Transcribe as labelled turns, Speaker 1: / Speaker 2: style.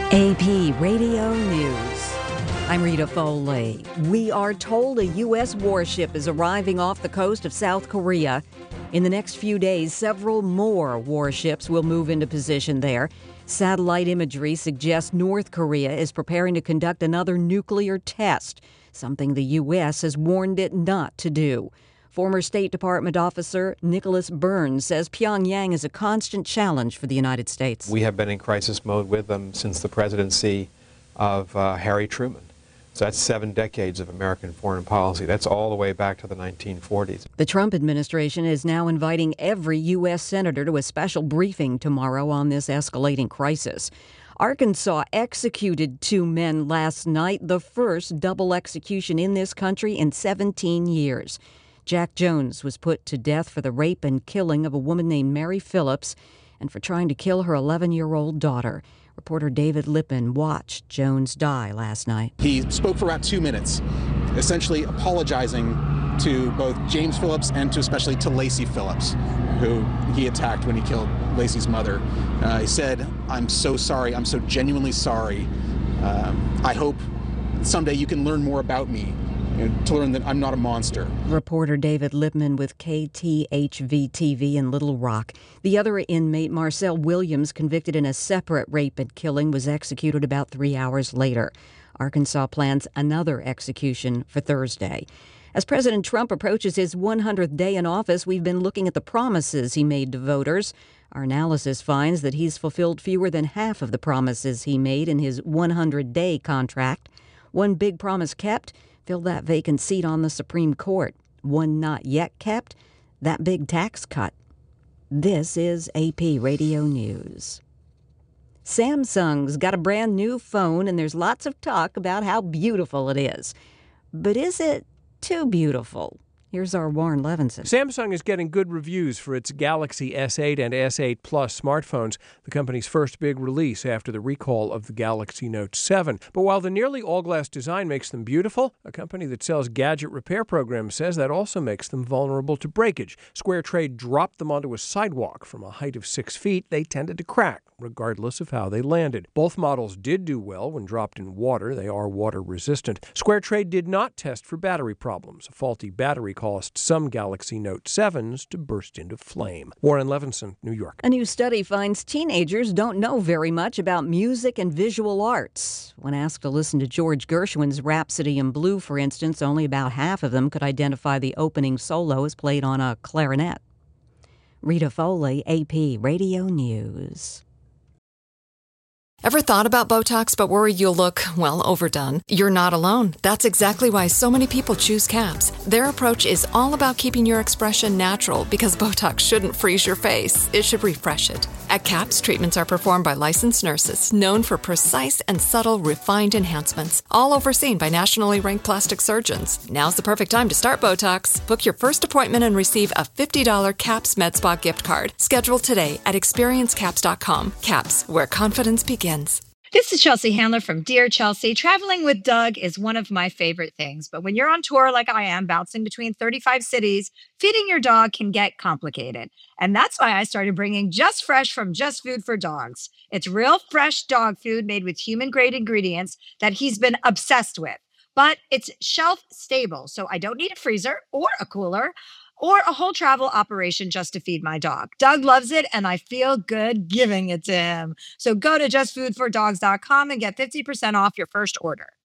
Speaker 1: AP Radio News. I'm Rita Foley. We are told a U.S. warship is arriving off the coast of South Korea. In the next few days, several more warships will move into position there. Satellite imagery suggests North Korea is preparing to conduct another nuclear test, something the U.S. has warned it not to do. Former State Department officer Nicholas Burns says Pyongyang is a constant challenge for the United States.
Speaker 2: We have been in crisis mode with them since the presidency of Harry Truman. So that's 7 decades of American foreign policy. That's all the way back to the 1940s.
Speaker 1: The Trump administration is now inviting every U.S. senator to a special briefing tomorrow on this escalating crisis. Arkansas executed 2 men last night, the first double execution in this country in 17 years. Jack Jones was put to death for the rape and killing of a woman named Mary Phillips and for trying to kill her 11-year-old daughter. Reporter David Lippin watched Jones die last night.
Speaker 3: He spoke for about 2 minutes, essentially apologizing to both James Phillips and especially to Laci Phillips, who he attacked when he killed Laci's mother. He said, "I'm so sorry. I'm so genuinely sorry. I hope someday you can learn more about me, to learn that I'm not a monster."
Speaker 1: Reporter David Lipman with KTHV-TV in Little Rock. The other inmate, Marcel Williams, convicted in a separate rape and killing, was executed about 3 hours later. Arkansas plans another execution for Thursday. As President Trump approaches his 100th day in office, we've been looking at the promises he made to voters. Our analysis finds that he's fulfilled fewer than half of the promises he made in his 100-day contract. One big promise kept: fill that vacant seat on the Supreme Court. One not yet kept: that big tax cut. This is AP Radio News. Samsung's got a brand new phone, and there's lots of talk about how beautiful it is. But is it too beautiful? Here's our Warren Levinson.
Speaker 4: Samsung is getting good reviews for its Galaxy S8 and S8 Plus smartphones, the company's first big release after the recall of the Galaxy Note 7. But while the nearly all-glass design makes them beautiful, a company that sells gadget repair programs says that also makes them vulnerable to breakage. SquareTrade dropped them onto a sidewalk from a height of 6 feet. They tended to crack, regardless of how they landed. Both models did do well when dropped in water. They are water-resistant. SquareTrade did not test for battery problems. A faulty battery caused some Galaxy Note 7s to burst into flame. Warren Levinson, New York.
Speaker 1: A new study finds teenagers don't know very much about music and visual arts. When asked to listen to George Gershwin's Rhapsody in Blue, for instance, only about half of them could identify the opening solo as played on a clarinet. Rita Foley, AP Radio News.
Speaker 5: Ever thought about Botox but worried you'll look, well, overdone? You're not alone. That's exactly why so many people choose CAPS. Their approach is all about keeping your expression natural because Botox shouldn't freeze your face. It should refresh it. At CAPS, treatments are performed by licensed nurses known for precise and subtle refined enhancements, all overseen by nationally ranked plastic surgeons. Now's the perfect time to start Botox. Book your first appointment and receive a $50 CAPS MedSpa gift card. Schedule today at experiencecaps.com. CAPS, where confidence begins.
Speaker 6: This is Chelsea Handler from Dear Chelsea. Traveling with Doug is one of my favorite things, but when you're on tour like I am, bouncing between 35 cities, feeding your dog can get complicated. And that's why I started bringing Just Fresh from Just Food for Dogs. It's real fresh dog food made with human-grade ingredients that he's been obsessed with. But it's shelf stable, so I don't need a freezer or a cooler or a whole travel operation just to feed my dog. Doug loves it, and I feel good giving it to him. So go to justfoodfordogs.com and get 50% off your first order.